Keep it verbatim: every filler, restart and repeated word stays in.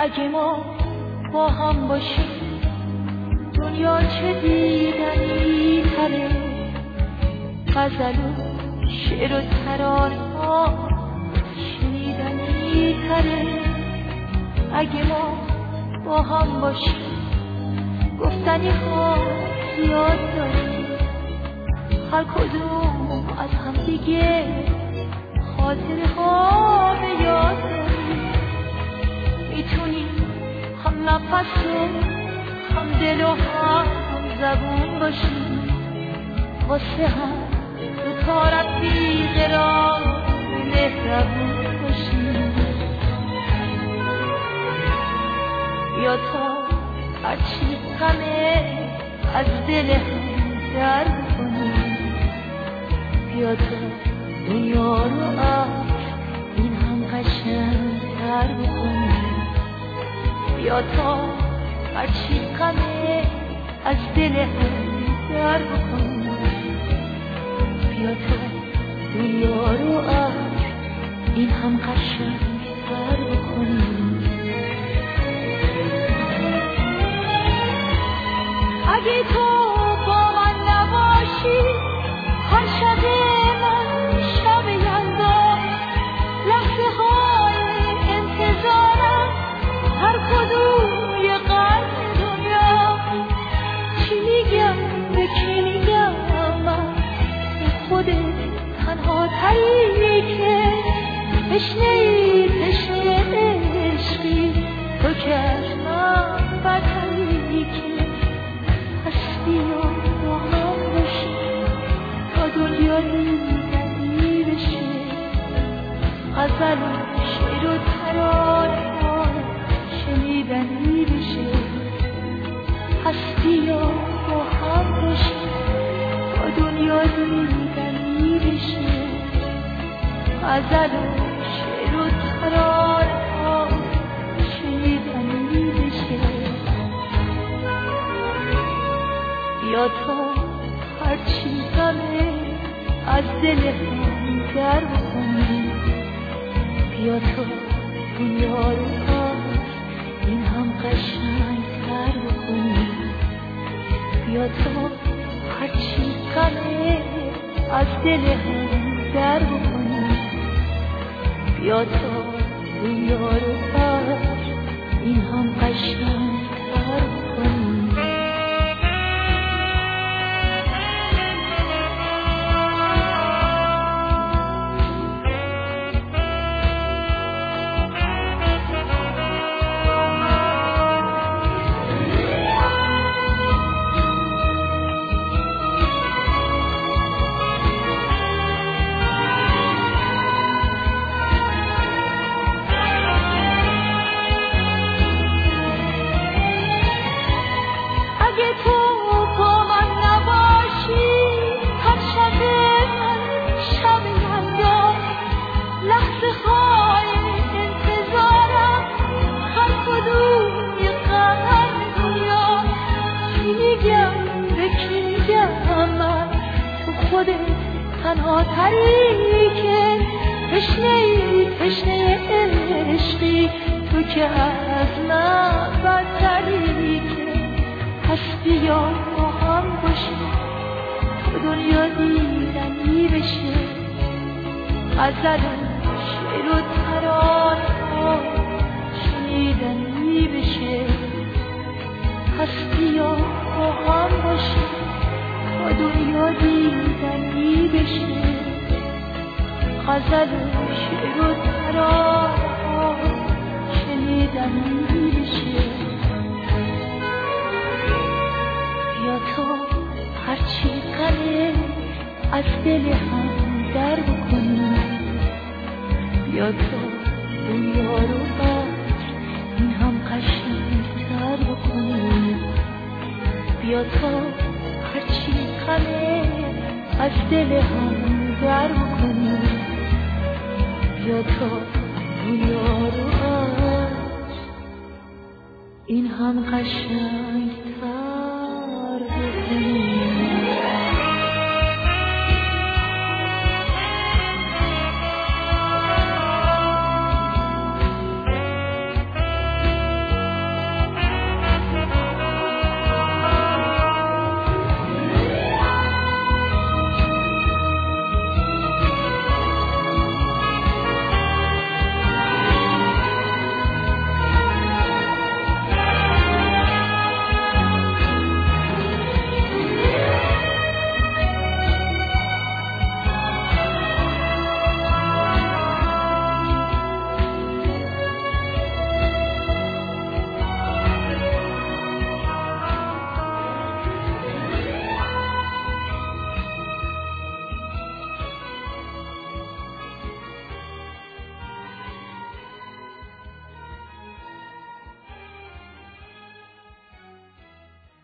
اگه ما با هم باشیم دنیا چه دیدنی تره، غزل و شعر و ترانه ها شنیدنی تره. اگه ما با هم باشیم گفتنی ها زیاد داریم، هر کدوم از هم دیگه خاطره ها به یاد داریم. میتونیم هم نفس و هم دل و هم زبون باشیم، واسه هم دوتا رفیق را مهربون باشیم. بیا تا هرچی غمه از دل هم در کنیم، بیا تا دنیا رو از این هم قشنگ تر بکنیم. بیا تا هرچی غمه از دل هم در بکنیم، بیا تا دنیا رو از این هم قشنگ تر بکنیم. اگه تو با من نباشی هر شب من شب یلدا، لحظه های انتظارم هر کدوم یه قرن دنیا. چی میگم به کی میگم من به خودت تنها تری که تشنه ای تشنه عشقی، تو که از من بدتری که هستی و با هم باشی تا دنیا دیدنی بشه. غزل و شعر و ترانه ها شنیدنی بشه. هستی و با هم باشی تا دنیا دیدنی بشه. غزل و شعر و ترانه ها شنیدنی بشه. بیا تا هرچی غمه از دل هم در بکنیم، بیا تا دنیا رو از این هم قشنگ تر بکنیم. بیا تا هرچی غمه از دل هم در بکنیم، بیا تا دنیا رو از این هم قشنگ تر بکنیم. تنها تری که تشنه ای تشنه عشقی، تو که از من بدتری که هستی یا با هم باشی تا دنیا دیدنی بشه. غزل و شعر و ترانه ها شنیدنی بشه. هستی یا با هم باشی تا دنیا دیدنی بشه. غزل و شعر و ترانه ها شنیدنی بشه. بیا تا هرچی غمه از دل هم در بکنیم، بیا تا دنیا رو از این هم قشنگ تر بکنیم. بیا تا هرچی غمه از دل هم در بکنیم، بیا تا دنیا رو از این هم قشنگ تر